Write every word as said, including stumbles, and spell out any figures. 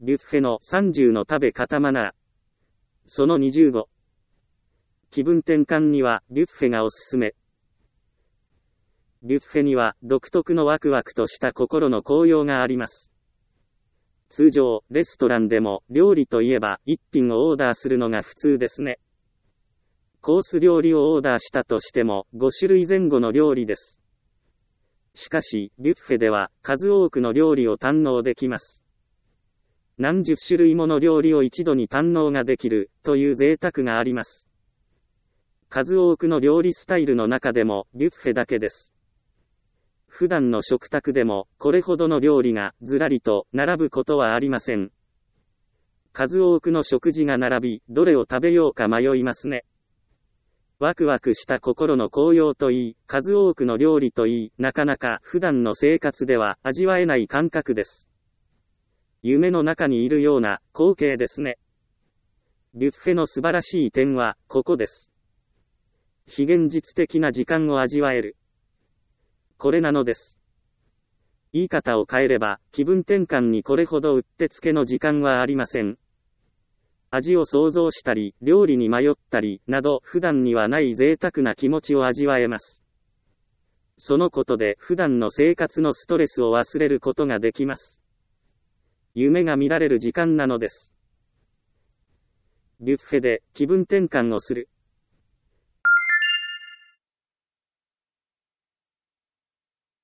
ビュッフェのさんじゅうの食べ方マナー。そのにじゅうご。気分転換にはビュッフェがおすすめ。ビュッフェには独特のワクワクとした心の高揚があります。通常、レストランでも料理といえば一品をオーダーするのが普通ですね。コース料理をオーダーしたとしてもご種類前後の料理です。しかし、ビュッフェでは数多くの料理を堪能できます。何十種類もの料理を一度に堪能ができるという贅沢があります。数多くの料理スタイルの中でもビュッフェだけです。普段の食卓でもこれほどの料理がずらりと並ぶことはありません。数多くの食事が並び、どれを食べようか迷いますね。ワクワクした心の高揚といい、数多くの料理といい、なかなか普段の生活では味わえない感覚です。夢の中にいるような光景ですね。ビュッフェの素晴らしい点はここです。非現実的な時間を味わえる。これなのです。言い方を変えれば、気分転換にこれほどうってつけの時間はありません。味を想像したり、料理に迷ったり、など、普段にはない贅沢な気持ちを味わえます。そのことで、普段の生活のストレスを忘れることができます。夢が見られる時間なのです。ビュッフェで気分転換をする。